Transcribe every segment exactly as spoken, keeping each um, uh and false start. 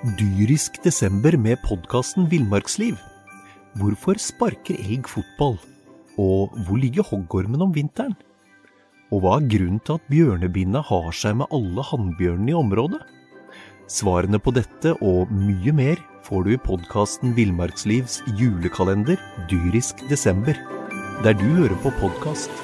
Dyrisk desember med podcasten Villmarksliv. Hvorfor sparker elg fotball? Og hvor ligger hoggormen om vinteren? Og hva er grunnen til at bjørnebinna har seg med alle hannbjørnene i området? Svarene på dette og mye mer får du i podcasten Villmarkslivs julekalender Dyrisk desember, der du hører på podcast.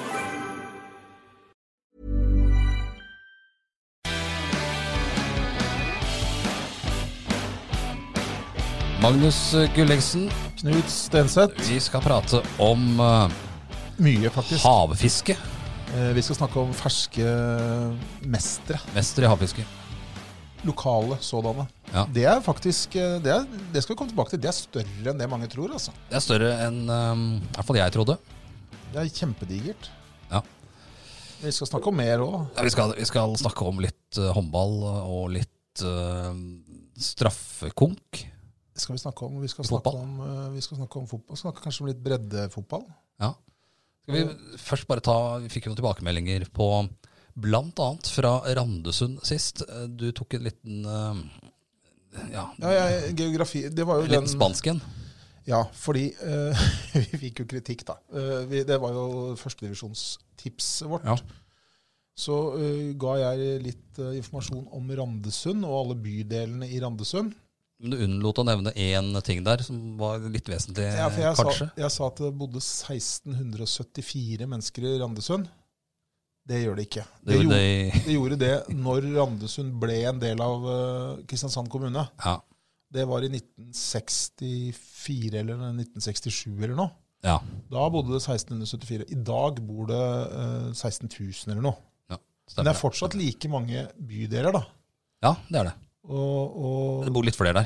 Magnus Gulliksen, Knut Stenseth. vi skal prate om uh, Mye faktisk. havfiske. Eh, vi skal snakke om ferske mestre. Mester i havfiske. Lokale sådanne. Ja. Det er faktisk, eh, det, er, det skal vi komme tilbake til, det er større enn det mange tror, altså. Det er større enn um, i hvert fall jeg trodde. Det er kjempedigert. Ja. Vi skal snakke om mer også. Ja, vi, skal, vi skal snakke om litt uh, håndball og litt uh, straffekonk. Det skal vi snakke om. Vi skal Fotball. snakke om, uh, vi skal snakke om fotball. Vi skal snakke kanskje om litt breddefotball. Ja. Skal vi først bare ta, vi fikk jo noen tilbakemeldinger på blant annet fra Randesund sist. Du tok en liten, uh, ja, Ja, jeg, geografi, det var jo en liten den... spansken. Ja, fordi uh, vi fikk jo kritikk da. Uh, vi, det var jo førstedivisjonstipset vårt. Ja. Så uh, ga jeg litt uh, informasjon om Randesund og alle bydelene i Randesund. Men du unnlot å nevne en ting der som var litt vesentlig, Ja, for jeg kanskje. sa, jeg sa at det bodde seksten syttifire mennesker i Randesund. Det gjør det ikke. Det gjorde gjorde, det i- det gjorde det når Randesund ble en del av uh, Kristiansand kommune. Ja, Det var i nitten sekstifire eller nitten sekstisju eller noe. ja. Da bodde det seksten syttifire. I dag bor det uh, seksten tusen eller noe. ja Men stemmer. det er fortsatt like mange bydeler da. Ja, det er det. Og, og Det bor litt flere der.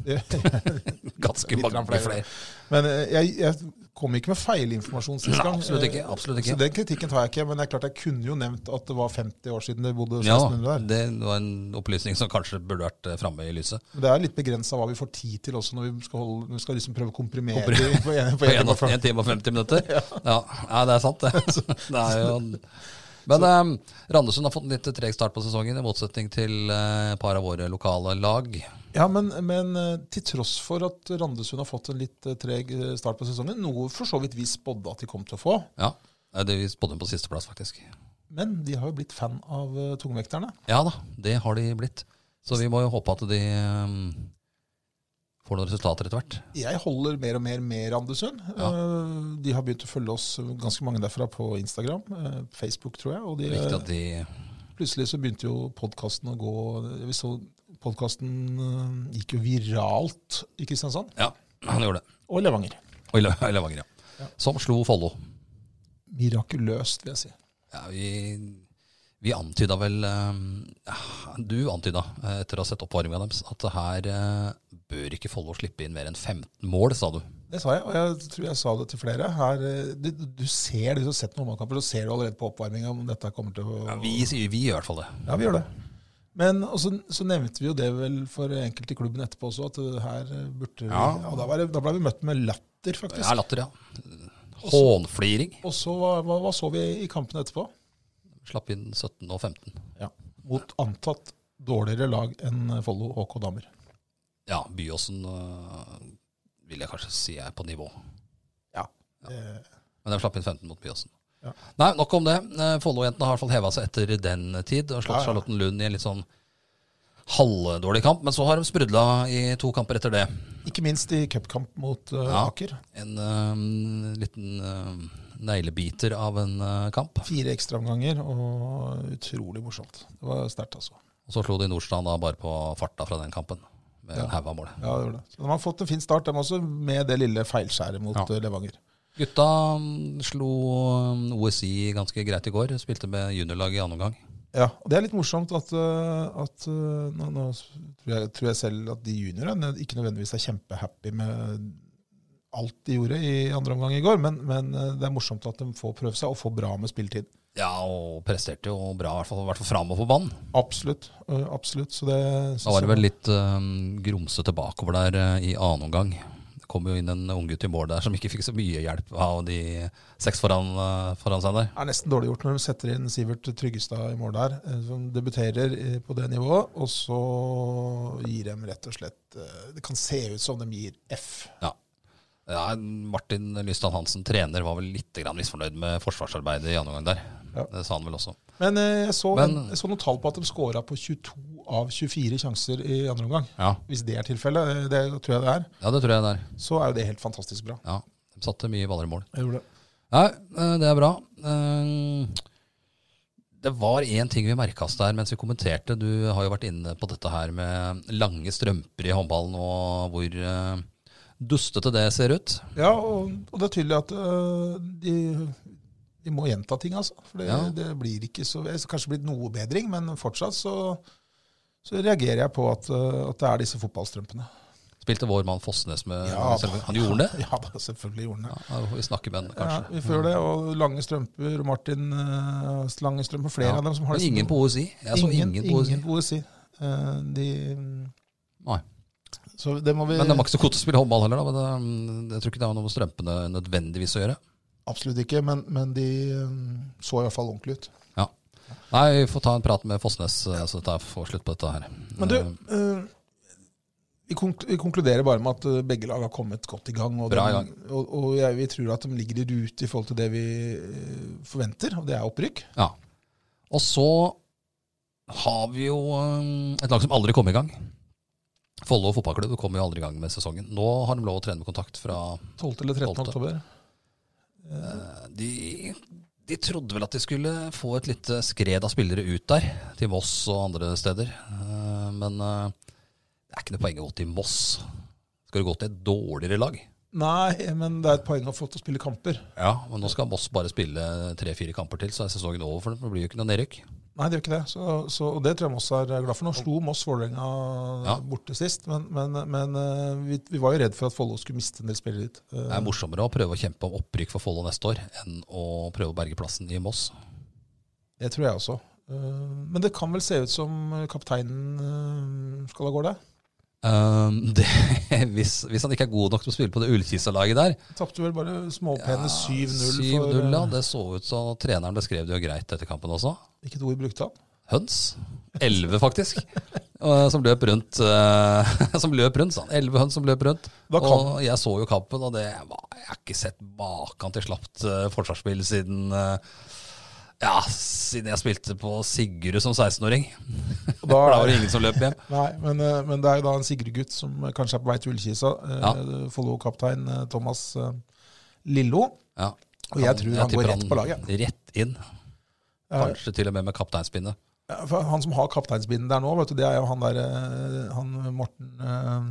Ganske Litt mange flere. flere. Men eh, jeg, jeg kom ikke med feilinformasjon sist gang. Absolutt ikke, absolutt ikke. Så den kritikken tar jeg ikke, men det er klart jeg kunne jo nevnt at det var femti år siden det bodde Ja, seksten hundre der. det var en opplysning som kanskje burde vært eh, fremme i lyset. Men det er litt begrenset hva vi får tid til også når vi skal, holde, når vi skal liksom prøve å komprimere Komprimere. det på en, på På en, en, på fem. en time og femti minutter. Ja. Ja, det er sant det. Det er jo... Men eh, Randesund har fått en litt treg start på sesongen, i motsetning til eh, et par av våre lokale lag. Ja, men, men eh, til tross for at Randesund har fått en litt eh, treg eh, start på sesongen, noe for så vidt vi spådde at de kom til å få, Ja, eh, det vi spådde på siste plass faktisk. men de har jo blitt fan av uh, tungvekterne. Ja da, det har de blitt. Så vi må jo håpe at de eh, får noen resultater etter hvert. Jeg holder mer og mer med Randesund. Ja. Eh, De har begynt å følge oss, ganske mange derfra, på Instagram, eh, Facebook tror jeg, og de, Viktig at de... plutselig så begynte jo podcasten å gå, vi så podcasten eh, gikk jo viralt i Kristiansand, Ja, han gjorde det. og Levanger. Og i Le- i Levanger, ja. Ja. Som slo Follo. Mirakuløst, vil jeg si. Ja, vi, vi antyda vel eh, ja, Du antyda eh, etter å ha sett oppvarminga deres at det her eh, bør ikke Follo slippe inn mer enn femten mål, sa du. Det sa jeg, og jeg tror jeg sa det til flere. Her, eh, du, du ser, hvis du har sett noen håndballkamper, så ser du allerede på oppvarminga om dette kommer til å... Ja, vi, sier- vi gjør i hvert fall det. Ja, vi gjør det. Men også, så nevnte vi jo det vel for enkelte i klubben etterpå også, at uh, her burde vi... Ja. Og da, var det, da ble vi møtt med latter, faktisk. Ja, latter, ja. Hånfliring. Og så hva, hva, hva så vi i kampen etterpå? Slapp inn sytten og femten. Ja. Mot antatt dårligere lag enn Follo H K Damer. Ja, Byåsen øh, vil jeg kanskje si er på nivå. Ja. Eh, Men de slapp inn femten mot Byåsen. Ja. Nei, nok om det. Eh, Follo-jentene har i hvert fall hevet seg etter den tid, og slått Ja, ja. Charlottenlund i en litt sånn halvdårlig kamp, men så har de sprudla i to kamper etter det. ikke minst i cupkamp mot uh, Ja. Aker. En øh, liten øh, neglebiter av en øh, kamp. Fire ekstraomganger, og utrolig morsomt. Det var sterkt, altså. Og så slo de Nordstrand da bare på farta fra den kampen, med Ja. en haug av mål. Ja, det gjorde det. Så de har fått en fin start, de også, med det lille feilskjæret mot Ja. uh, Levanger. Gutta mm, slo mm, O S I ganske greit i går, spilte med juniorlag i annen omgang. Ja, og det er litt morsomt at, uh, at uh, nå, nå tror, jeg, tror jeg selv at de juniorene ikke nødvendigvis er kjempehappy med alt de gjorde i andre omgang i går, men, men uh, det er morsomt at de får prøve seg og får bra med spilletid. Ja, og presterte jo bra, i hvert fall, i hvert fall frem og på banen. Absolutt, uh, absolutt. Så det, så, Da var det vel litt um, grumsete bakover der uh, i annen omgang. Det kom jo inn en unggutt i mål der som ikke fikk så mye hjelp av de seks foran, uh, foran seg der. Det er nesten dårlig gjort når de setter inn Sivert Tryggestad i mål der, eh, som debuterer eh, på det nivået, og så gir dem rett og slett Det kan se ut som de gir F. Ja. Ja, Martin Lystad Hansen, trener, var vel litt grann misfornøyd med forsvarsarbeidet i andre gang der. Ja. Det sa han vel også. Men jeg så, Men, jeg så noen tall på at de skåret på tjueto av tjuefire sjanser i andre omgang. Ja. Hvis det er tilfellet, det tror jeg det er. Ja, det tror jeg det er. Så er jo det helt fantastisk bra. Ja, de satte mye baller i mål. Jeg gjorde det. Nei, det er bra. Det var en ting vi merket oss der mens vi kommenterte. Du har jo vært inne på dette her med lange strømper i håndballen og hvor dustete det ser ut. Ja, og, og det er tydelig at uh, de, de må gjenta ting, altså. For det, Ja. det blir ikke så, det har kanskje blitt noe bedring, men fortsatt så, så reagerer jeg på at, uh, at det er disse fotballstrømpene. Spilte vår mann Fossnes med Ja, Han gjorde det? Ja, da, selvfølgelig gjorde han det. Ja, vi snakker med han, Ja, kanskje. vi får gjøre det, og lange strømper, og Martin uh, lange strømper, flere Ja. av dem som har Men det. ingen på O S I. Jeg så ingen, ingen på O S I. Ingen på O S I. Uh, de, Nei. så det må vi... Men det var ikke så godt å spille håndball heller, da. Men det, jeg tror ikke det har noe med strømpene nødvendigvis å gjøre. Absolutt ikke, men, men de um, så i hvert fall ordentlig ut. Ja. Nei, vi får ta en prat med Fossnes, så det er få slutt på dette her. Men du, uh, vi, konk vi konkluderer bare med at uh, begge lag har kommet godt i gang, og, Bra i de, gang. og, og jeg, vi tror at de ligger i rute i forhold til det vi uh, forventer, og det er opprykk. Ja. Og så har vi jo um, et lag som aldri kom i gang. Follo fotballklubb kom jo aldri i gang med sesongen. Nå har de lov å trene med kontakt fra tolvte eller trettende tolvte. oktober. uh, de, de trodde vel at de skulle få et lite skred av spillere ut der, til Moss og andre steder. Uh, men uh, det er ikke noe poeng å gå til Moss. Skal du gå til et dårligere lag? Nei, men det er et poeng å få til å spille kamper. Ja, men nå skal Moss bare spille tre-fire kamper til, så er sesongen over, for det blir jo ikke noe nedrykk. Nei, det gjør ikke det. Så, så, og det tror jeg Moss er glad for. Nå slo Moss Vålerenga Ja. borte sist, men, men, men uh, vi, vi var jo redd for at Follo skulle miste en del spillere dit. Uh, Det er morsommere å prøve å kjempe om opprykk for Follo neste år, enn å prøve å berge plassen i Moss. Det tror jeg også. Uh, men det kan vel se ut som kapteinen uh, skal av gårde. Um, det, hvis, hvis han ikke er god nok til å spille på det Ullkisa-laget der, Tapte vel bare småpene syv null. syv null, for, ja. uh, Det så ut som treneren beskrev det jo greit etter kampen også. Ikke et ord brukte han. Høns. Elleve, faktisk. uh, som løp rundt. Uh, som løp rundt, sa han. Elleve høns som løp rundt. Da kan- Og jeg så jo kampen, og det var, jeg har ikke sett bakan til slapt uh, forsvarsspill siden uh, Ja, siden jeg spilte på Sigurd som seksten-åring. Og For da, da var det ingen som løp hjem. nei, men, uh, men det er jo da en Sigurd-gutt som kanskje er på vei til Ullkisa. Uh, Ja. Follo-kaptein uh, Thomas uh, Lillo. Ja. Og jeg tror han går rett på laget. Rett inn. Uh, Kanskje til og med med kapteinspinnet. Ja, for han som har kapteinsbinden der nå, vet du, det er jo han der eh, han Morten uh,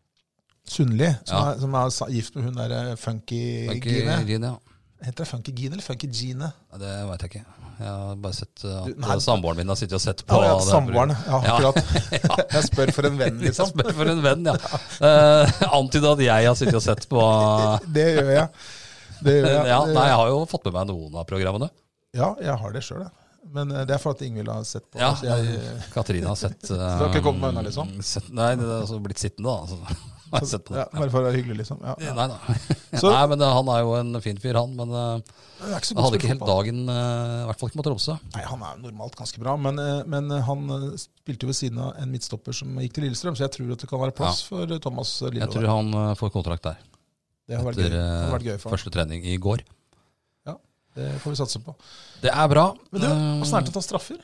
Sundli, som, Ja. er, som er sa- gift med hun der eh, Funky Funky Gine. Gine, ja. Heter det Funky Gine eller Funky Gine? Ja, det vet jeg ikke. Jeg har bare sett uh, at Du, nei. samboeren min har sittet og sett på. Ja, ja, det. samboeren. Ja, Ja. akkurat. Jeg spør for en venn, Jeg liksom. spør for en venn, ja. Uh, Antydet at jeg har sittet og sett på. Det gjør jeg. Det gjør jeg. Ja, Det- nei, jeg har jo fått med meg noen av programmene. ja, jeg har det sjøl, jeg. Men eh, det er for at Ingvild har sett på. Ja, så jeg, Katrine har sett. Uh, du har ikke kommet meg unna, liksom? Sett, nei, det er altså blitt sittende, da. Altså. Har jeg sett på det. ja, bare for å være hyggelig, liksom. Ja, ja. Nei da. Så- Nei, men uh, han er jo en fin fyr, han. Men uh, Det er ikke så han god hadde ikke helt spillefotball. dagen, uh, i hvert fall ikke mot Tromsø. Nei, han er normalt ganske bra, men, eh, men han eh, spilte jo ved siden av en midtstopper som gikk til Lillestrøm, så jeg tror at det kan være plass for eh, Thomas Lillo. Jeg tror han uh, får kontrakt der. Det har vært Etter gøy. Det har uh, vært gøy for ham. første trening i går. Det får vi satse på. Det er bra. Men du, Um, hvordan er det å ta straffer?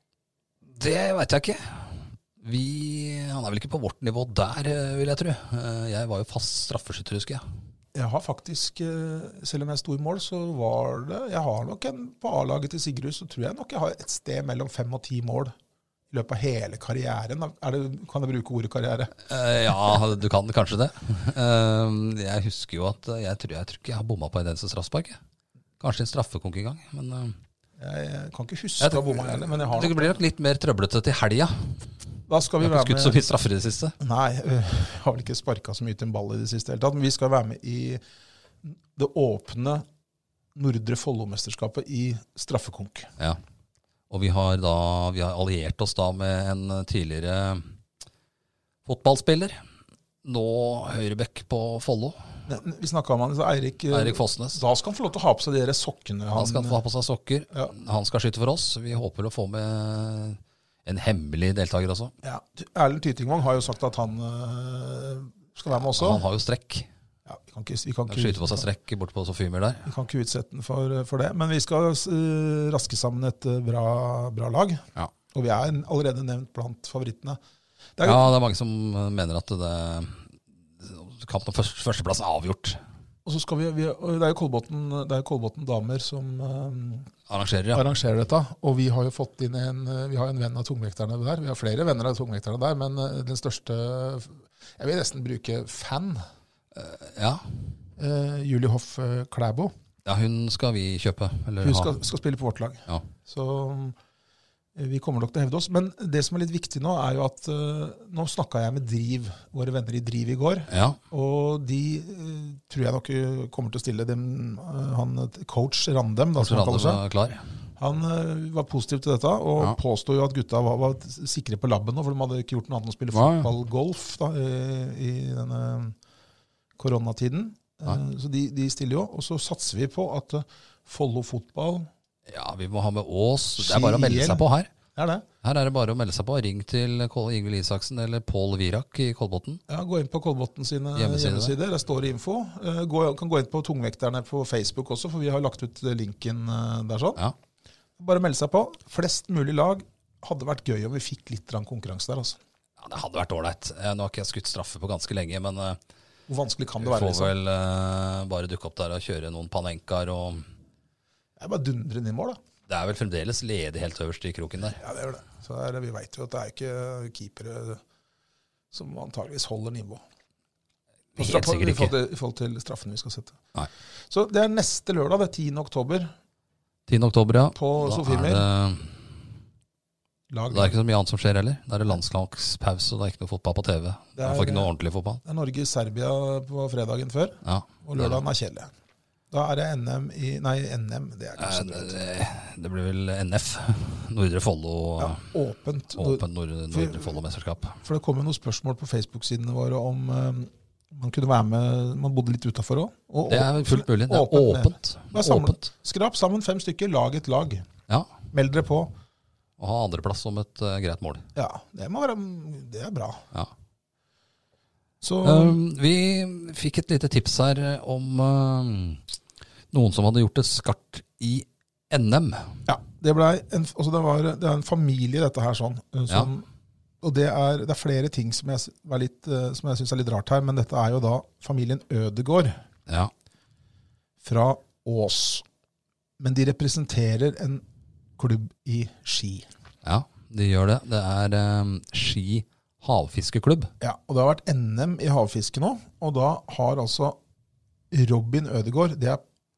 Det veit jeg ikke. Vi, han er vel ikke på vårt nivå der, eh, vil jeg tro. Eh, Jeg var jo fast straffeskytter, husker jeg. Jeg har faktisk, eh, selv om jeg sto i mål, så var det Jeg har nok en på A-laget til Sigrud, så tror jeg nok jeg har et sted mellom fem og ti mål i løpet av hele karrieren. Er det, kan jeg bruke ordet karriere? Eh, Ja, du kan kanskje det. Eh, Jeg husker jo at jeg tror, jeg tror ikke jeg har bomma på en eneste straffespark. jeg. Kanskje en straffekonk en gang. Men eh, Jeg kan ikke huske Jeg å ha bomma heller, men jeg har det nok. blir nok litt mer trøblete til helga. Da skal vi Jeg har være ikke skutt så med. mye straffer i det siste. Nei, jeg har vel ikke sparka så mye til en ball i det siste hele tatt, men vi skal være med i det åpne Nordre Follo-mesterskapet i straffekonk. Ja. Og vi har da vi har alliert oss da med en tidligere fotballspiller. Nå høyrebekk på Follo. Vi snakka om han, så Eirik, Eirik Fossnes. Da skal han få lov til å ha på seg de der sokkene. Han skal få ha på seg sokker. Ja. Han skal skyte for oss. Vi håper å få med en hemmelig deltaker også. Ja, Erlend Tytingvang har jo sagt at han øh, skal være med også. Han har jo strekk. Ja, vi kan ikke, vi kan ikke, Skyter på seg strekk bort på Sofiemyr der. Vi kan ikke utsette den for, for det, men vi skal uh, raske sammen et uh, bra, bra lag. Ja. Og vi er allerede nevnt blant favorittene. Det er, Ja, det er mange som mener at det, kampen om først, førsteplass er avgjort. Og så skal vi, vi det er jo Kolbotn, det er jo Kolbotn damer som um, Arrangerer, ja. arrangerer dette, og vi har jo fått inn en, vi har en venn av tungvekterne der. Vi har flere venner av tungvekterne der, men den største, jeg vil nesten bruke fan, Ja. uh, Julie Hoff uh, Klæbo. Ja, hun skal vi kjøpe. Eller Hun ha. skal, skal spille på vårt lag. Ja. Så um, vi kommer nok til å hevde oss. Men det som er litt viktig nå, er jo at uh, nå snakket jeg med Driv, våre venner i Driv i går, Ja. og de uh, tror jeg nok uh, kommer til å stille dem, uh, han coach Randem, da, som han kaller seg. er klar. Han uh, var positiv til dette, og Ja. påstod jo at gutta var, var sikre på labben nå, for de hadde ikke gjort noe annet enn å spille Ja, ja. fotball, golf da, i, i denne koronatiden. Ja. Uh, så de, de stiller jo, og så satser vi på at uh, Follo fotball, Ja, vi må ha med Ås. Det er bare å melde seg på her. er det? Her er det bare å melde seg på. Ring til Kål- Ingvild Isaksen eller Pål Virak i Kolbotn. Ja, gå inn på Kolbotn sine Hjemmeside. hjemmesider, der står det info. Uh, gå, kan gå inn på Tungvekterne på Facebook også, for vi har lagt ut uh, linken uh, der sånn. Ja. Bare melde seg på. Flest mulig lag. Hadde vært gøy om vi fikk litt grann konkurranse der, altså. Ja, det hadde vært ålreit. Eh, Nå har ikke jeg skutt straffe på ganske lenge, men eh, Hvor vanskelig kan vi det være, får liksom? vel eh, bare dukke opp der og kjøre noen panenkaer. Og Det er bare dundre inn i mål, da. det er vel fremdeles ledig helt øverst i kroken der. Ja, det gjør det. Så er det, vi vet jo at det er ikke keepere som antageligvis holder nivå. På Helt straff- sikkert I forhold, ikke. til, I forhold til straffen vi skal sette. Nei. Så det er neste lørdag, det er tiende oktober, tiende oktober, ja. på Da Sofiemyr. er det, Lag. det er ikke så mye annet som skjer heller. Da er det landslagspause, og det er ikke noe fotball på T V. Det Det er- får ikke noe ordentlig fotball. Det er Norge-Serbia på fredagen før, Ja. og lørdagen er kjedelig. Da er det N M i Nei, N M, det er Eh, kanskje Det, det. det- det blir vel N F. Nordre Follo. Ja, åpent. Åpent Nordre, Nordre Follo-mesterskap. For det kom jo noen spørsmål på Facebook-sidene våre om eh, man kunne være med, man bodde litt utenfor også. Det er fullt mulig. Det er Åpent. åpent. Bare samle- åpent. Skrap sammen fem stykker, lag et lag. Ja. Meld dere på. Og ha andreplass som et eh, greit mål. Ja, det må være, det er bra. Ja. Så Um, vi fikk et lite tips her om um, noen som hadde gjort det skarpt i N M. ja, det ble en, altså det, var, det er en familie dette her sånn, eh, som, og det er, det er flere ting som jeg, s- var litt, eh, som jeg synes er litt rart her, men dette er jo da familien Ødegård Ja. fra Ås. Men de representerer en klubb i Ski. ja, de gjør det. Det er um, Ski havfiskeklubb. Ja, og det har vært N M i havfiske nå, og da har altså Robin Ødegård, det er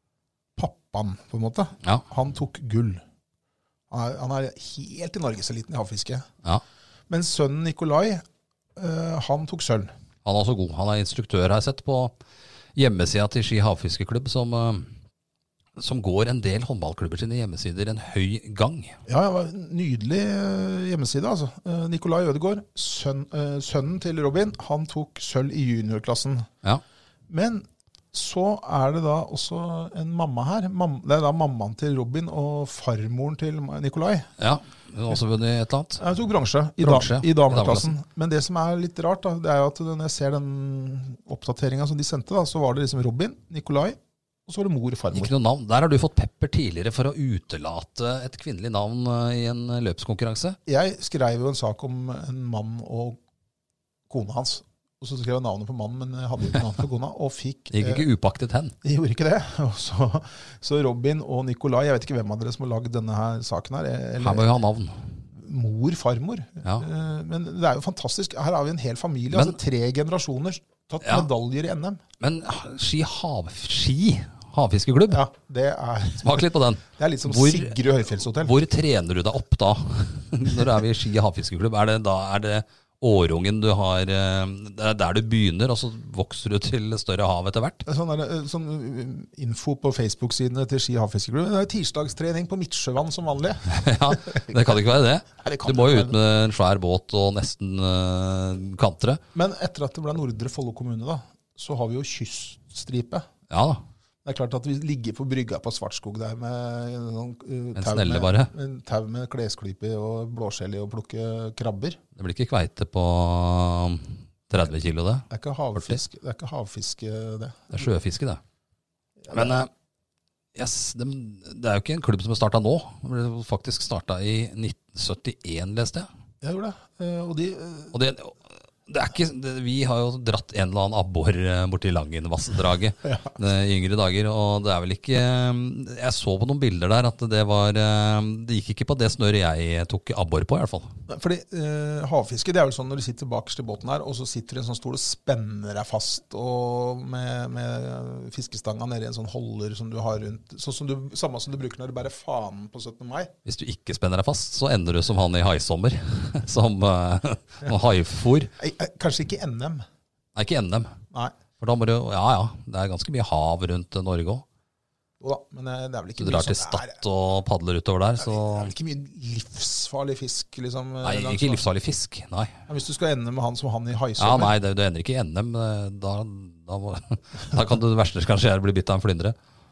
pappaen på en måte, Ja. han tok gull. Han er, han er helt i Norgeseliten i havfiske. Ja. Men sønnen Nikolai, eh, han tok sølv. Han er også god. Han er instruktør, har jeg sett, på hjemmesida til Ski havfiskeklubb, som, um, som går en del håndballklubber sine hjemmesider en høy gang. Ja, det var en nydelig eh, hjemmeside, altså. Eh, Nikolai Ødegård, sønn, eh, sønnen til Robin, han tok sølv i juniorklassen. Ja. Men så er det da også en mamma her. Mam, det er da mammaen til Robin og farmoren til Nikolai. Ja, hun har også vunnet et eller annet. Jeg tok bransje i, Bransje, da, i dameklassen. Men det som er litt rart, da, det er jo at når jeg ser den oppdateringen som de sendte, da, så var det liksom Robin, Nikolai, og så var det mor og farmor. Ikke noe navn. Der har du fått pepper tidligere for å utelate et kvinnelig navn eh, i en løpskonkurranse. Jeg skrev jo en sak om en mann og kona hans. Og så skrev jeg navnet på mannen, men jeg hadde ikke navnet på kona, og fikk... Det gikk ikke upaktet hen. De gjorde ikke det. Og så, så Robin og Nikolai, jeg vet ikke hvem av dere som har lagd denne her saken her, eller Her må vi ha navn. mor, farmor. Ja. Eh, Men det er jo fantastisk. Her har vi en hel familie, Men- altså tre generasjoner, tatt Ja. medaljer i N M. Men Ski hav... Ski havfiskeklubb? Ja, det er, Smak litt på den. det er litt som Hvor- Sigrid Høyfjellshotell. Hvor trener du deg opp da? Når du er i Ski havfiskeklubb? Er det, da, er det årungen du har eh, Det er der du begynner, og så vokser du til større hav etter hvert? Det er Sånn, er det, sånn info på Facebook-sidene til Ski havfiskeklubb. Det er tirsdagstrening på Midtsjøvann som vanlig. Ja, det kan ikke være det. Nei, det kan Du må jo ikke ut med en svær båt og nesten uh, kantre. Men etter at det ble Nordre Follo kommune, da, så har vi jo kyststripe. Ja da. Det er klart at vi ligger på brygga på Svartskog der med noen, uh, En tau snelle med, bare. en tau med klesklype og blåskjell i og plukke krabber. Det blir ikke kveite på tretti kilo, det. Det er ikke havfisk, det er ikke havfiske, det. Det er sjøfiske, det. Men uh, yes, det, det er jo ikke en klubb som har startet nå. Det ble faktisk startet i nitten syttien, leste jeg. Jeg gjorde det. Uh, og de... Uh, Og det... Det er ikke, det, vi har jo dratt en eller annen abbor bort i Langenvassdraget ja. i yngre dager, og det er vel ikke, jeg så på noen bilder der at det var, det gikk ikke på det snøret jeg tok abbor på i hvert fall. Fordi uh, havfiske, det er vel sånn når du sitter bakerst i båten her, og så sitter du i en sånn stol og spenner deg fast, og med, med fiskestanga nede i en sånn holder som du har rundt, sånn som du, samme som du bruker når du bærer fanen på syttende mai. Hvis du ikke spenner deg fast, så ender du som han i haisommer, som uh, haifôr. Kanskje ikke N M. Nei, ikke N M. Nei. For da må du, ja ja, det er ganske mye hav rundt Norge også. Jo da, men det er vel ikke du drar til Stad og padler utover der, så... Det er vel ikke mye livsfarlig fisk, liksom? Nei, ikke livsfarlig fisk, nei. Ja, hvis du skal ende med han som han i Ja, haisommer? nei, det, det ender ikke i N M. Da, da, må, da kan det verste kanskje er å bli bitt av en flyndre.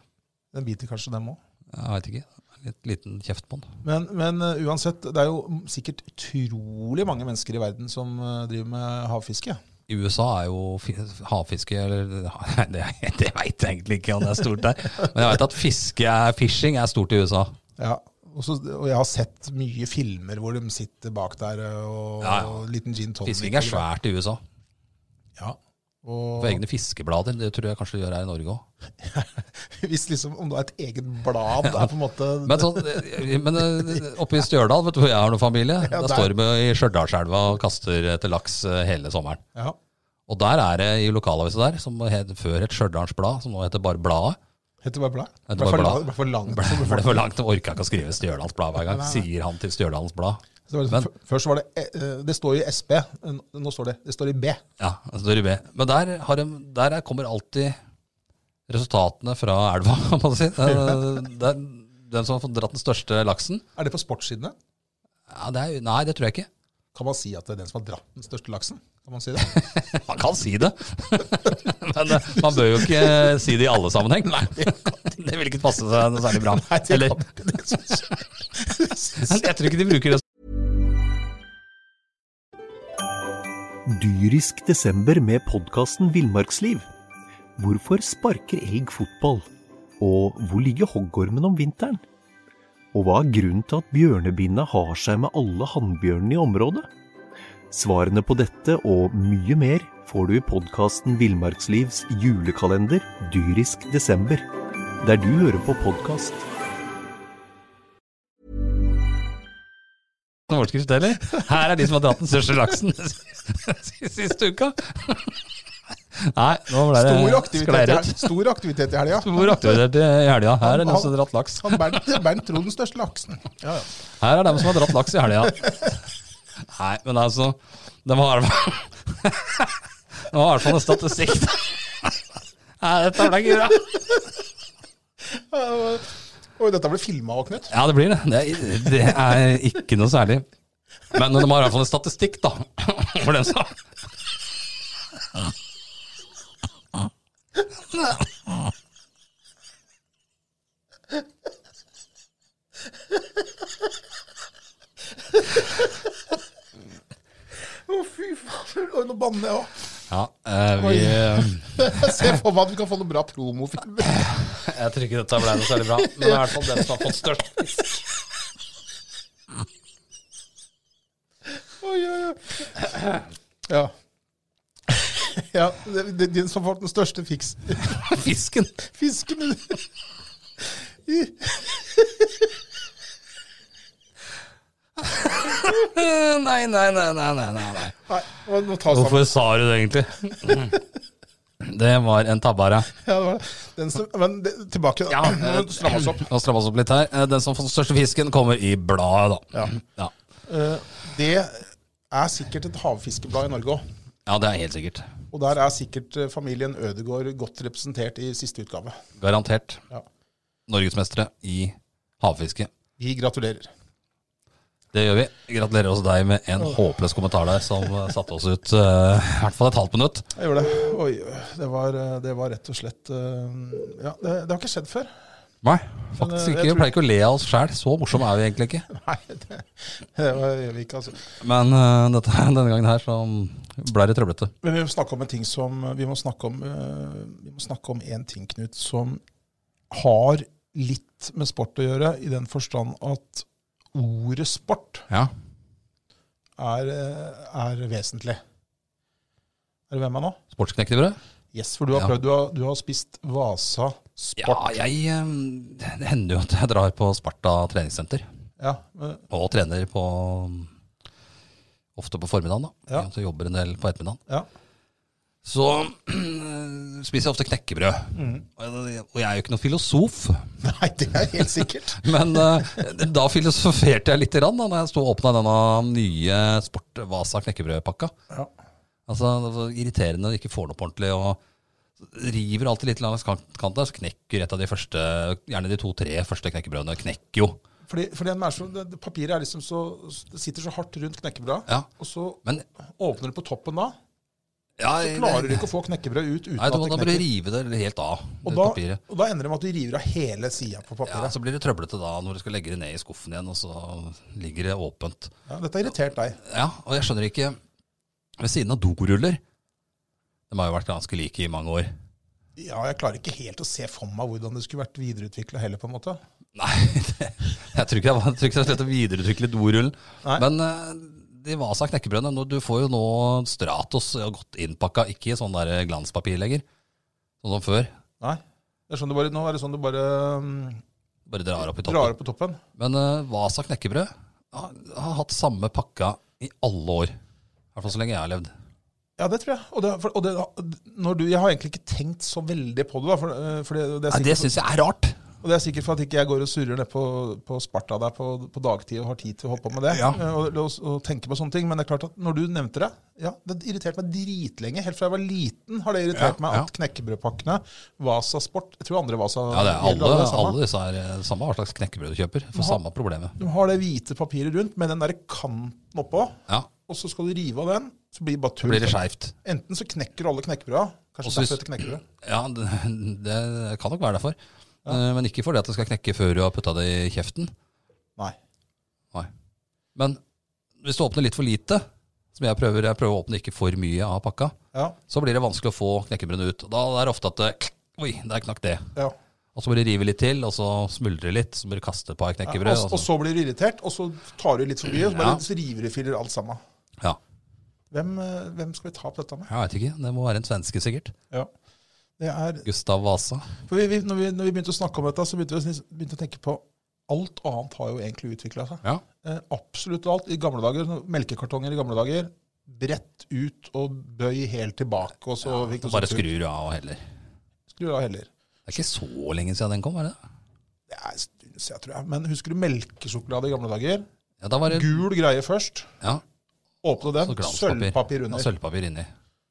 Den biter kanskje dem også? Jeg vet ikke. Litt liten kjeft på den. Men, men uh, uansett, det er jo sikkert utrolig mange mennesker i verden som uh, driver med havfiske. I U S A er jo havfiske, eller det, det vet jeg egentlig ikke om det er stort der. Men jeg vet at fiske, fishing er stort i U S A. Ja, og, så, og jeg har sett mye filmer hvor de sitter bak der og, ja, ja. og liten gin tonic. Fisking er svært i U S A. Ja. Og... For egne fiskeblader, det tror jeg kanskje du gjør her i Norge også. Hvis liksom, om du har et eget blad, det er på en måte... Men, så, men oppe i Stjørdal, vet du hvor jeg har noen familie? Ja, der der står vi i Stjørdalselva og kaster etter laks hele sommeren. Ja. Og der er det i lokalavisa der, som het, før et Stjørdals blad, som nå heter bare Bladet. Heter bare blad? Det ble for, blad. Ble for langt. Ble, ble for langt, og orka ikke å skrive Stjørdals blad hver gang, sier han til Stjørdals blad. Men, først var det, det står i S B, nå står det, det står i B. Ja, det står i B. Men der, har de, der kommer alltid resultatene fra elva, må jeg si. Det er den som har fått dratt den største laksen. Er det på sportssidene? Ja, det er, nei, det tror jeg ikke. Kan man si at det er den som har dratt den største laksen? Kan man si det? Man kan si det. Men man bør jo ikke si det i alle sammenheng. Nei, det vil ikke passe seg noe særlig bra. Nei, det Eller, kan det. jeg tror ikke de bruker det. Dyrisk desember med podcasten Villmarksliv. Hvorfor sparker elg fotball? Og hvor ligger hoggormen om vinteren? Og hva er grunnen til at bjørnebinna har seg med alle hannbjørnene i området? Svarene på dette og mye mer får du i podcasten Villmarkslivs julekalender Dyrisk desember, der du hører på podcast. Overskrift, eller? Her er de som har dratt den største laksen siste uka. Nei, nå ble det Stor aktivitet, skleiret. i- stor aktivitet i helga. Stor aktivitet i helga. Her er de som har dratt laks. Han Bernt, Bernt tror den største laksen. Ja, ja. Her er de som har dratt laks i helga. Nei, men altså, de har de har i hvert fall en statistikk. Nei, dette ble ikke bra. Oi, dette ble filmet og Knut. Ja, det blir det. Det er, det er ikke noe særlig. Men de har i hvert fall en statistikk, da. For den som... Å, fy faen. Oi, nå banner jeg også. Ja, eh, vi... Jeg ser for meg at vi kan få noen bra promofilmer. Jeg tror ikke dette ble noe særlig bra, men det er i hvert fall den som har fått størst fisk. Oi, oi, oi. Ja. Ja, det det er den som har fått den største fiks. Fisken. Fisken. Nei, nei, nei, nei, nei, nei. Nei, nå tar vi Hvorfor sa du det egentlig? Det var en tabbare. Ja, det var det. Den som, men det, tilbake da. Ja, Nå strammer vi oss opp. Nå strammer vi oss opp litt her. Den som får den største fisken kommer i bladet, da. Ja. Ja. Eh, Det er sikkert et havfiskeblad i Norge også. Ja, det er helt sikkert. Og der er sikkert eh, familien Ødegård godt representert i siste utgave. Garantert. Ja. Norgesmestere i havfiske. Vi gratulerer. Det gjør vi. Gratulerer også deg med en håpløs kommentar der, som satte oss ut uh, i hvert fall et halvt minutt. Jeg gjorde det. Oi, det var, det var rett og slett uh, Ja, det, det har ikke skjedd før. Nei, faktisk ikke. Vi pleier ikke å le av oss selv. Så morsom er vi egentlig ikke. Nei, det, det var vi ikke, altså. Men uh, dette, denne gangen her så ble det trøblete. Men vi må snakke om en ting som Vi må snakke om uh, Vi må snakke om en ting, Knut, som har litt med sport å gjøre, i den forstand at ordet sport ja. er, er vesentlig. Er du med meg nå? Sportsknekkebrød? Yes, for du har, ja. prøvd, du har, du har spist Vasa Sport. Ja, jeg, det hender jo at jeg drar på Sparta treningssenter. Ja, men, og trener på ofte på formiddagen da. Ja. Så jobber en del på ettermiddagen. Ja. Så spiser jeg ofte knekkebrød. Mm. Og jeg er jo ikke noen filosof. Nei, det er helt sikkert. Men uh, da filosoferte jeg litt i rand da når jeg stod og åpnet denne nye Sport Vasa knekkebrødpakka. Ja. Altså, det var irriterende å ikke få noe på ordentlig, og river alltid litt langs kanten, så knekker et av de første, gjerne de to-tre første knekkebrødene, knekker jo. Fordi, fordi er så, det, papiret er liksom så, det sitter så hardt rundt knekkebrød, ja. Og så Men, åpner du på toppen da, ja, så klarer du ikke å få knekkebrød ut uten nei, at det knekker. Nei, da må du rive det helt av, og da, papiret. Og da ender det med at du river av hele siden på papiret. Ja, så blir det trøblete da, når du skal legge det ned i skuffen igjen, og så ligger det åpent. Ja, dette har irritert deg. Ja, og jeg skjønner ikke, ved siden av doruller, de har jo vært ganske like i mange år. Ja, jeg klarer ikke helt å se for meg hvordan det skulle vært videreutviklet heller, på en måte. Nei, det, jeg tror ikke det var, jeg tror ikke det var slett å videreutvikle dorullen. Nei. Men uh, de Vasa knekkebrødene, du får jo nå Stratos godt innpakka, ikke i sånn der glanspapir lenger, sånn som før. Nei, det er sånn du bare, nå er det sånn du bare, um, bare drar opp i toppen. Drar opp på toppen. Men uh, Vasa knekkebrød har, har hatt samme pakka i alle år, i hvert fall så lenge jeg har levd. Ja, det tror jeg. Og det, for, og det, når du, jeg har egentlig ikke tenkt så veldig på det. Da, for, for det, det, Nei, det synes jeg er rart. Og det er sikkert for at ikke jeg går og surrer ned på, på Sparta der på, på dagtid og har tid til å holde på med det. Ja. Og, og, og tenke på sånne ting. Men det er klart at når du nevnte det, ja, det irriterte meg dritlenge. Helt fra jeg var liten har det irritert ja, meg at ja. knekkebrødpakkene, Vasa Sport, jeg tror andre Vasa... Ja, det er alle, alle, alle disse er samme hva slags knekkebrød du kjøper, for samme problemet. Du har det hvite papiret rundt med den der kanten oppå, ja. Og så skal du rive av den, så blir det bare tull. Så blir det skjevt. Enten så knekker alle knekkebrød, kanskje derfor heter knekkebrød. Ja, det, det kan nok være derfor. Ja. Men ikke fordi at det skal knekke før du har puttet det i kjeften. Nei. Nei. Men hvis du åpner litt for lite, som jeg prøver, jeg prøver å åpne ikke for mye av pakka, ja. Så blir det vanskelig å få knekkebrødene ut. Da er det ofte at det, oi, der knakk det. Ja. Og så må du rive litt til, og så smuldrer litt, så må du kaste på et knekkebrød. Ja, og, og, så. og så blir du irritert, og så tar du litt for mye, og så, bare, ja. Så river du filler alt sammen. Ja. Hvem, hvem skal vi ta på dette med? Jeg vet ikke, det må være en svenske sikkert. Ja. Det er, Gustav Vasa. For vi, vi, når, vi, når vi begynte å snakke om dette, så begynte vi begynte å tenke på alt annet har jo egentlig utviklet seg. Ja. Eh, absolutt alt. I gamle dager, melkekartonger i gamle dager, brett ut og bøy helt tilbake. Og så ja, fikk du bare skrur av og heller. Skrur av heller. Det er ikke så lenge siden den kom, er det? Det er en stund siden, tror jeg. Men husker du melkesjokolade i gamle dager? Ja, da var det... Gul greie først. Ja. Åpne den, sølvpapir under. Ja, sølvpapir inni.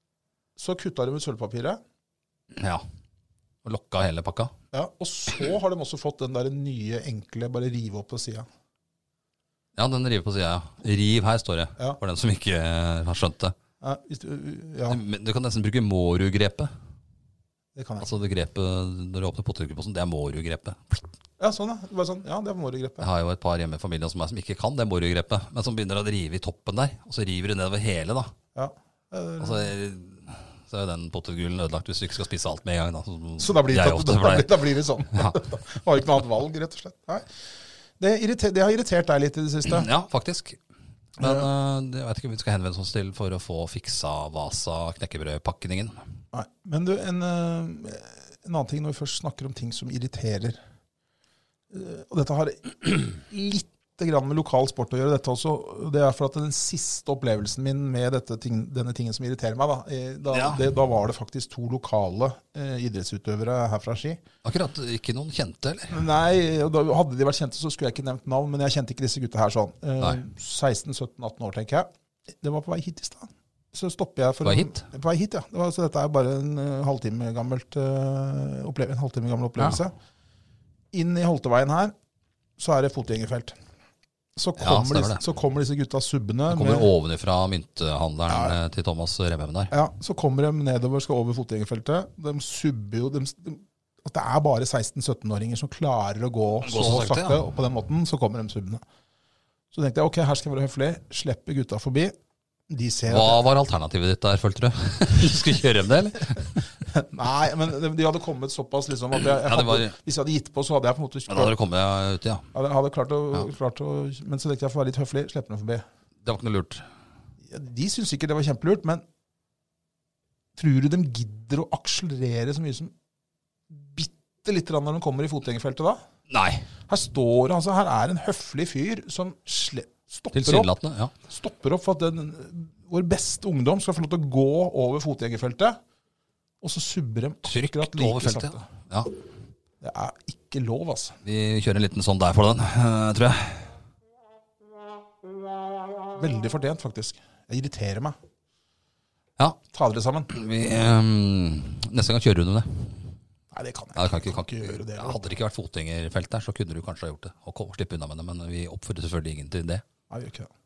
Så kutta de ut sølvpapiret. Ja, og lokka hele pakka. Ja, og så har de også fått den der nye, enkle, bare rive opp på siden. Ja, den river på siden, ja. Riv her, står det, ja. For den som ikke har skjønt det. Ja, hvis du, ja. Du, du kan nesten bruke Mårud-grepet. Det kan jeg. Altså det grepet, når du åpner potetgullposen, det er Mårud-grepet. Ja, sånn, ja. Bare sånn, ja, det er Mårud-grepet. Jeg har jo et par hjemme i familien som, er, som ikke kan det Mårud-grepet, men som begynner å rive i toppen der, og så river du nedover hele, da. Ja. Altså, så er jo den potetgullen ødelagt hvis du ikke skal spise alt med en gang. Da. Så, så da, blir det, da, da, da blir det sånn. Ja. Da har ikke noe annet valg, rett og slett. Nei. Det, irriter, det har irritert deg litt i det siste. Ja, faktisk. Men ja. uh, jeg vet ikke om vi skal henvende oss til for å få fiksa Vasa knekkebrødpakningen. Nei, men du, en, uh, en annen ting når vi først snakker om ting som irriterer. Uh, og dette har litt grann med lokal sport å gjøre dette også. Det er for at den siste opplevelsen min med dette ting, denne tingen som irriterer meg, da, da, ja. det, da var det faktisk to lokale eh, idrettsutøvere her fra Ski. Akkurat, ikke noen kjente, eller? Nei, da hadde de vært kjente så skulle jeg ikke nevnt navn, men jeg kjente ikke disse gutta her sånn. Eh, seksten, sytten, atten år, tenker jeg. Det var på vei hit i sted. Så stopper jeg for... På vei hit? På vei hit, ja. Det var, så dette er bare en uh, halvtime gammelt, uh, opplevelse, en halvtime gammel opplevelse. Ja. Inn i Holteveien her, så er det fotgjengerfelt. så Ja, kommer, stemmer disse, det. så kommer disse gutta subbene. Det kommer med- ovenifra mynthandleren eh, til Thomas Remheim der. Ja, så kommer de nedover, skal over fotgjengerfeltet. De subber jo de, de, At det er bare seksten-sytten-åringer som klarer å gå, Gå så, så sakte, sakte, ja. og på den måten så kommer de subbene. Så tenkte jeg, ok, her skal jeg være høflig, slippe gutta forbi. De ser Hva at var alternativet ditt der, følte du? Du skulle kjøre dem det, eller? jeg, Nei, men de, de hadde kommet såpass liksom at jeg, jeg Ja, det hadde, var- hvis jeg hadde gitt på, så hadde jeg på en måte Ja, da hadde du kommet ut, ja. hadde, hadde klart, å, Ja. klart å Men så tenkte jeg, for å være litt høflig, slippe dem forbi. Det var ikke noe lurt. Ja, de syns sikkert det var kjempelurt, men tror du de gidder å akselerere så mye som bitte litt når de kommer i fotgjengerfeltet da? Nei, Her står altså, her er en høflig fyr som sle, stopper, opp, tilsynelatende, ja. stopper opp for at den, vår beste ungdom skal få lov til å gå over fotgjengerfeltet, og så subber de Trygt akkurat like over feltet. sakte. Ja, Det er ikke lov, altså. vi kjører en liten sånn der for den, eh, tror jeg. Veldig fortjent, faktisk. Jeg irriterer meg. Ja, Ta dere sammen. vi, ehm, neste gang kjører du det. Nei, det kan jeg Ja, det kan ikke, kan ikke gjøre det. Ja, hadde det ikke vært fotgjengerfelt der, så kunne du kanskje ha gjort det, og kom, slippe unna med det, men vi oppfordrer selvfølgelig ingen til det. Nei, vi gjør ikke det.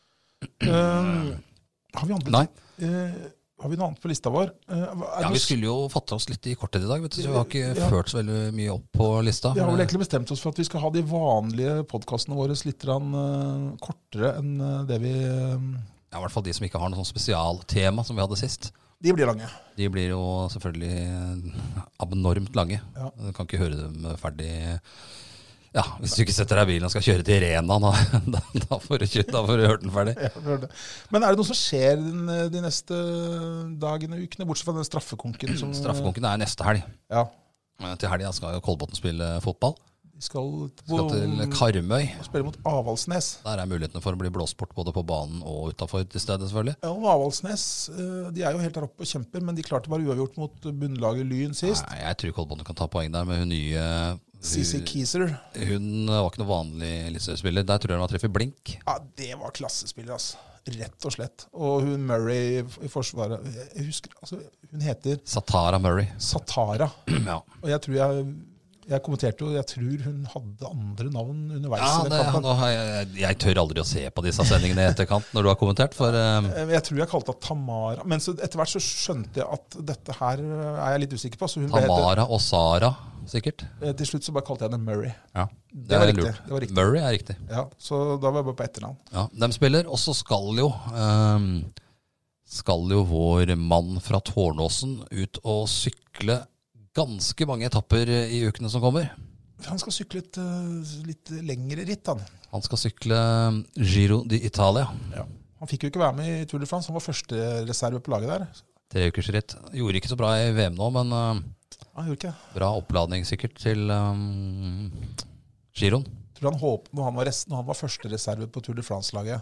Uh, har, vi andre, Nei. uh, har vi noe annet på lista vår? Uh, er Ja, det vi noe- skulle jo fatte oss litt i korthet i dag, vet du, så vi har ikke Ja. ført så veldig mye opp på lista. Vi har vel egentlig bestemt oss for at vi skal ha de vanlige podkastene våre litt grann, uh, kortere enn uh, det vi uh, Ja, i hvert fall de som ikke har noe sånn spesialtema som vi hadde sist. De blir lange. De blir jo selvfølgelig eh, abnormt lange. Ja. Du kan ikke høre dem ferdig. Ja, hvis du ikke setter deg i bilen og skal kjøre til Rena, da, da, da får du kjø- da får du hørt den ferdig. Ja, vi hører det. Men er det noe som skjer den, de neste dagene og ukene, bortsett fra den straffekonken? Som, Straffekonken er neste helg. Ja, Eh, Til helga skal jo Kolbotn spille fotball. vi skal, Skal til Karmøy. spille mot Avaldsnes. Der er mulighetene for å bli blåst bort både på banen og utafor til stedet, selvfølgelig. Ja, og Avaldsnes uh, de er jo helt der oppe og kjemper, men de klarte bare uavgjort mot bunnlaget Lyn sist. Nei, jeg tror Kolbotn kan ta poeng der med hun nye C C Kieser. Hun var ikke noe vanlig eliteseriespiller. Der tror jeg hun har treffet blink. Ja, det var klassespiller, altså. Rett og slett. Og hun Murray i forsvaret. Jeg husker, altså, hun heter Satara Murray. Satara. Ja, Og jeg tror jeg, jeg kommenterte jo, jeg tror hun hadde andre navn underveis ja i den det, kampen. nå har jeg, jeg tør aldri å se på disse sendingene i etterkant når du har kommentert, for eh, Eh, Jeg tror jeg kalte henne Tamara. Men så etter hvert så skjønte jeg at dette her er jeg litt usikker på. Så hun ble helt- Tamara og Sara, sikkert. eh, til slutt så bare kalte jeg henne Murray. Ja, Det var riktig, det var riktig. Murray er riktig. Ja, så da var jeg bare på etternavn. Ja, de spiller, og så skal jo ehm, skal jo vår mann fra Tårnåsen ut og sykle ganske mange etapper i ukene som kommer. Han skal sykle et eh, litt lengre ritt, han. Han skal sykle Giro d'Italia. Ja. Han fikk jo ikke være med i Tour de France. Han var første reserve på laget der. Tre ukers ritt. Gjorde ikke så bra i V M nå, men eh, Han gjorde ikke det. bra oppladning sikkert til um, Giroen. Tror han håpet når han var, rest, når han var første reserve på Tour de France-laget,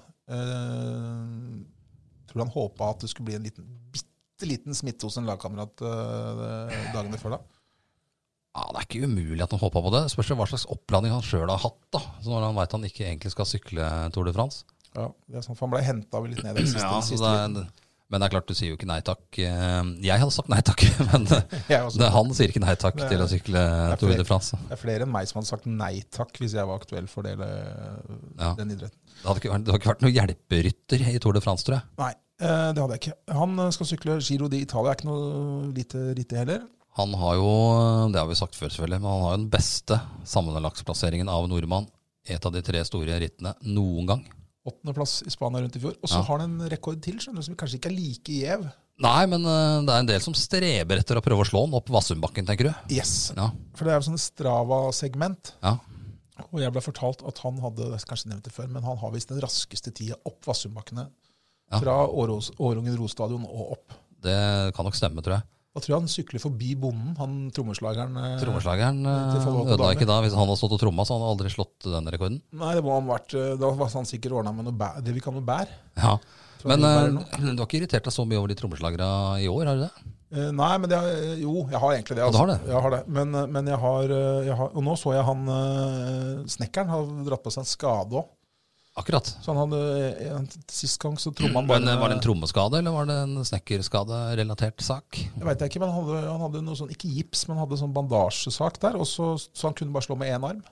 eh, tror han håpet at det skulle bli en liten, bitte liten smitte hos en lagkamerat eh, dagene før da. Ja, Det er ikke umulig at han håpa på det. Spørs jo hva slags oppladning han sjøl har hatt, da. Så når han veit han ikke egentlig skal sykle Tour de France. Ja, det er sånn, for han ble hentet litt ned den siste, Ja, den så siste det liten. er, men det er klart, du sier jo ikke nei takk. Eh, Jeg hadde sagt nei takk, men Jeg også. det, han sier ikke nei takk Det er- til å sykle er Tour flere. de France. Det er flere enn meg som hadde sagt nei takk hvis jeg var aktuell for det, eller, Ja. den idretten. Det hadde ikke vært, det hadde ikke vært noen hjelperytter i Tour de France, tror jeg. Nei, eh, det hadde jeg ikke. Han eh, skal sykle Giro d'Italia, er ikke noe lite ritt heller. Han har jo, det har vi sagt før selvfølgelig, men han har jo den beste sammenlagtsplasseringen av nordmann. Et av de tre store rittene noen gang. Åttendeplass i Spania rundt i fjor. Og så Ja. har han en rekord til, skjønner du, som kanskje ikke er like gjev. Nei, men eh, det er en del som streber etter å prøve å slå han opp Vassumbakken, tenker du? Yes. Ja, For det er jo sånn Strava-segment. ja. Og jeg ble fortalt at han hadde, jeg har kanskje nevnt det før, men han har visst den raskeste tida opp Vassumbakkene. Ja. Fra Åros, Årungen Rostadion og opp. Det kan nok stemme, tror jeg. Da tror jeg han sykler forbi bonden, han trommeslageren. eh, Trommeslageren til eh, Follo på ødela damer. ikke da. Hvis han hadde stått og tromma, så hadde han aldri slått den rekorden. Nei, det må han vært, eh, da var han sikkert ordnet med noe bær, det vi kan med bær. Ja. Tror Men han eh, gjorde bær nå. du har ikke irritert deg så mye over de trommeslagere i år, har du det? Eh, Nei, men det er, jo, jeg har egentlig det. Ja, du har det? Jeg har det. Men, eh, men jeg, har, eh, jeg har, og nå så jeg han, eh, snekkeren har dratt på seg en skade også. Akkurat. Så han hadde, eh, sist gang så trommet han bare Men eh, Var det en med- trommeskade, eller var det en snekkerskade-relatert sak? Jeg vet ikke, men han hadde, han hadde noe sånn, ikke gips, men han hadde sånn bandasjesak der, og så, så han kunne bare slå med én arm.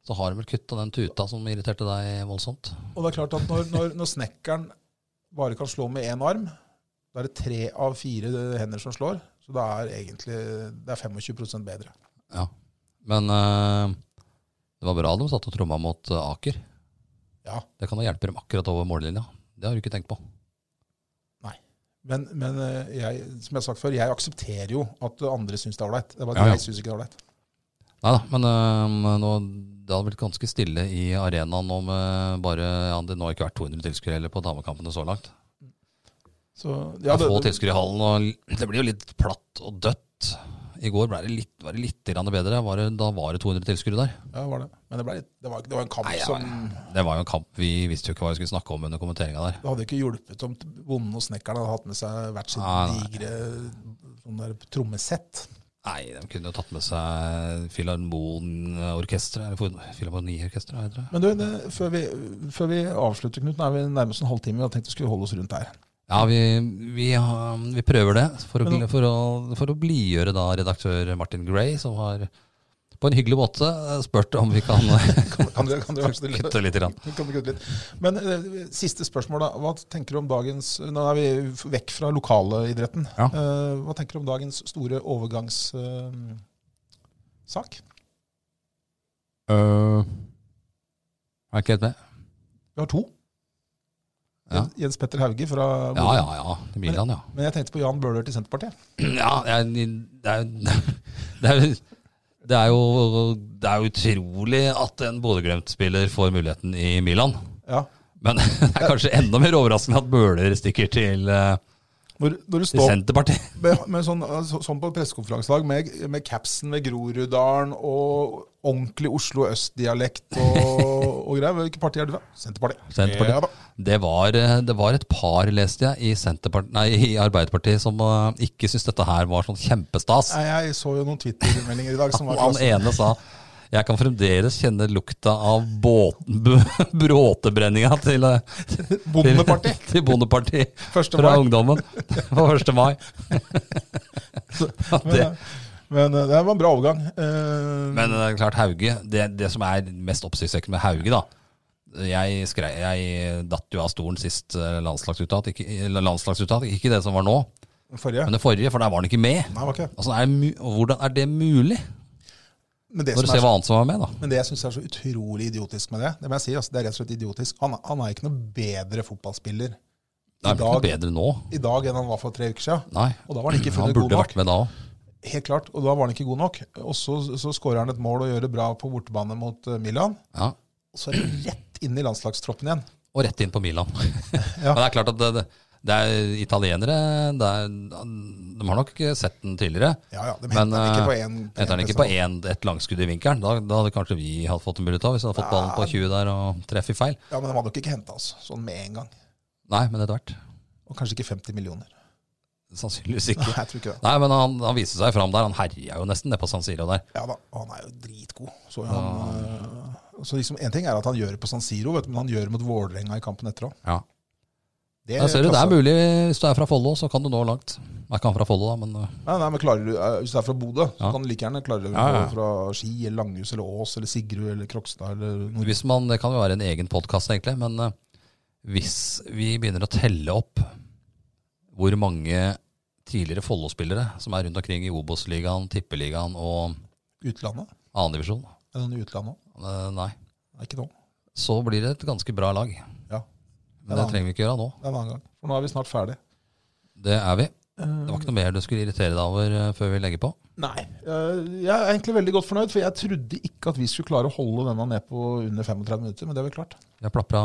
så har de vel kuttet den tuta som irriterte deg voldsomt. Og det er klart at når, når, når snekkeren bare kan slå med en arm, da er det tre av fire hender som slår, så det er egentlig det er tjuefem prosent bedre. Ja, men uh, det var bra de satt og tromma mot uh, Aker. Ja. Det kan da hjelpe dem akkurat over mållinja. Det har du ikke tenkt på. Nei, men, men jeg, som jeg har sagt før, jeg aksepterer jo at andre synes det er ålreit. Det er bare Ja, ja. jeg synes ikke det er ålreit. Neida, men uh, nå, det hadde blitt ganske stille i arenaen nå med bare, ja, det nå har ikke vært to hundre tilskuere heller på damekampene så langt. Så, Ja, ja, det, få det, tilskuere i hallen, og det blir jo litt platt og dødt. I går ble det litt, var det litt grann bedre, var det, da var det to hundre tilskuere der. ja, var det. Men det, ble litt, det, var, det var en kamp Nei, ja, som det var jo en kamp, vi visste jo ikke hva vi skulle snakke om under kommenteringen der. det hadde ikke hjulpet om bonden og snekkeren hadde hatt med seg hvert sitt Ah, nei. digre sånn der trommesett. Nei, de kunne jo tatt med seg Filharmon-orkestret, eller Filharmoni-orkestret, heter det. Men du, det, før, vi, før vi avslutter, Knut, nå er vi nærmest en halvtime, vi hadde tenkt å skulle holde oss rundt her. Ja, vi, vi, har- vi prøver det, for å, Men nå- for å, for å blidgjøre da redaktør Martin Gray, som har på en hyggelig måte spurt om vi kan Kan, kan du, kan du være snill? kutte litt. Grann. Kan du kutte litt? Men eh, siste spørsmål da, hva tenker du om dagens, nå er vi vekk fra lokale idretten, Ja. Eh, hva tenker du om dagens store overgangssak? Uh, er ikke helt med. Vi har to. Ja. Jens Petter Hauge fra Ja, ja, ja. Til Milan, ja. Men jeg tenkte på Jan Bøhler til Senterpartiet. Ja, jeg, det er det er, det er jo det er jo utrolig at en Bodø-Glimt-spiller får muligheten i Milan. Ja. Men det er kanskje enda mer overraskende at Bøhler stikker til, eh, Når, når du til står Senterpartiet. med, med sånn, så, sånn på pressekonferanselag med, med capsen med Groruddalen og ordentlig Oslo Øst-dialekt og, og greier. Hvilke parti er du fra? Senterpartiet. Senterpartiet. Ja, da. Det var, det var et par, leste jeg, i, Senterpart- nei, i Arbeiderpartiet som uh, ikke syntes dette her var sånn kjempestas. Nei, jeg så jo noen Twitter-meldinger i dag som var Han klasse. ene sa jeg kan fremdeles kjenne lukta av båt, b- bråtebrenninga til, uh, til, Bondeparti. til Bondeparti Første fra mai. ungdommen på første mai. Ja, Men, det, men eh, det var en bra overgang. Eh, men det er klart Hauge, det, det som er mest oppsiktsvekkende med Hauge da, jeg, skrei, jeg datt jo av stolen sist eh, landslagsuttak, ikke, eller landslagsuttak, ikke det som var nå, forrige. men det forrige, for der var han ikke med. Nei, var ikke. Altså, er det mu- og hvordan er det mulig? Men det, Når du som ser er, hva annet som var med da. men det jeg synes er så utrolig idiotisk med det, det må jeg si, altså, det er rett og slett idiotisk. Han, han er ikke noe bedre fotballspiller Det er i vel ikke dag, bedre nå. i dag enn han var for tre uker siden. Nei, Og da var han ikke han funnet god burde nok. vært med da også. Helt klart, og da var han ikke god nok. Og så, så skårer han et mål og gjør det bra på bortebane mot eh, Milan. Ja. Og så er det rett inn i landslagstroppen igjen. Og rett inn på Milan. Ja. Men det er klart at det, det, det er italienere, det er, de har nok ikke sett den tidligere. Ja, ja, de Men, henter den ikke på eh, en... Henter den ikke på en, et langskudd i vinkelen. Da, da hadde kanskje vi hatt fått en mulighet av, hvis vi hadde fått ballen på tjue der og treffer feil. Ja, men de hadde nok ikke hentet oss sånn med en gang. Nei, men etter hvert. Og kanskje ikke femti millioner. Sannsynligvis ikke. Nei, jeg tror ikke det. Nei, men han, han viste seg fram der. Han herja jo nesten ned på San Siro der. Ja da, og han er jo dritgod. Så, han, øh, så liksom, en ting er at han gjør det på San Siro, vet du, men han gjør det mot Vålerenga i kampen etter også. Ja. Det Jeg ser du, det er klasse. mulig hvis du er fra Follo, så kan du nå langt. Jeg er ikke han fra Follo da, men uh, Nei, nei, men klarer du, øh, hvis du er fra Bodø, så Ja. kan du like gjerne klare det Ja, ja. fra Ski, eller Langhus, eller Ås, eller Sigrud, eller Krokstad, eller noe. hvis man, det kan jo være en egen podcast egentlig, men uh, hvis vi begynner å telle opp hvor mange tidligere Follo-spillere som er rundt omkring i Obos-ligaen, Tippeligaen og Utlandet? annen divisjon, Er det noe utlandet? uh, nei, Nei, ikke nå. så blir det et ganske bra lag. Ja, Men det trenger vi ikke gjøre nå. det er en annen gang. For nå er vi snart ferdig. Det er vi. Det var ikke noe mer du skulle irritere deg over uh, før vi legger på. Nei, øh, jeg er egentlig veldig godt fornøyd, for jeg trodde ikke at vi skulle klare å holde denne ned på under femogtredve minutter, men det har vi klart. Vi har plapra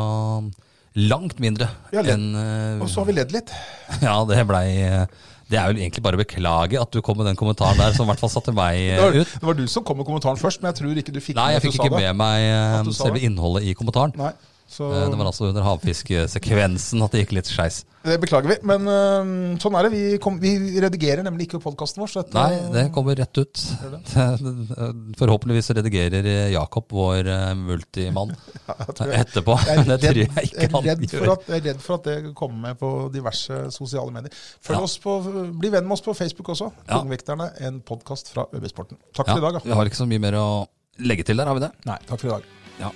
langt mindre Vi har ledd. enn uh, Og så har vi ledd litt. Ja, det blei Det er vel egentlig bare å beklage at du kom med den kommentaren der, som i hvert fall satte meg Det eh, var, ut. det var du som kom med kommentaren først, men jeg tror ikke du fikk Nei, med jeg at du fikk sa ikke det. med meg eh, At du sa selve det. innholdet i kommentaren. Nei, så Eh, Det var altså under havfisksekvensen at det gikk litt skeis. det beklager vi, men øh, sånn er det. Vi, kom, vi redigerer nemlig ikke podcasten vår. Så dette, Nei, det kommer rett ut. Gjør Forhåpentligvis redigerer Jakob, vår eh, multimann, tror jeg- etterpå. Jeg er Det tror redd, jeg jeg ikke er han redd, for gjør. at, jeg er redd for at det kommer med på diverse sosiale medier. Følg Ja. oss på, Bli venn med oss på Facebook også. Ja. Tungvekterne, en podkast fra Ø B Sporten. Takk Ja, for i dag. Da. vi har ikke så mye mer å legge til der, har vi det? Nei, takk for i dag. Ja.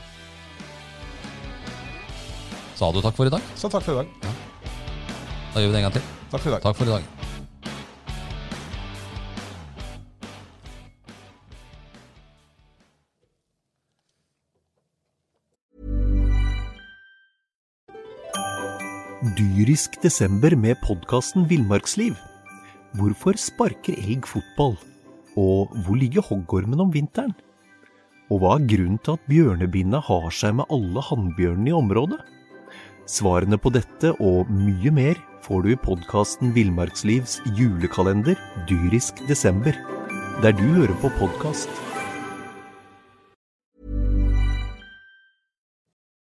Sa du takk for i dag? Så takk for i dag. Ja. Da gjør vi det en gang til. Takk for i dag. Takk for i dag. Dyrisk desember med podcasten Villmarksliv. Hvorfor sparker elg fotball? Og hvor ligger hoggormen om vinteren? Og hva er grunnen til at bjørnebinna har seg med alle hannbjørnene i området? Svarene på dette og mye mer får du i podcasten Villmarkslivs julekalender Dyrisk desember, der du hører på podcast.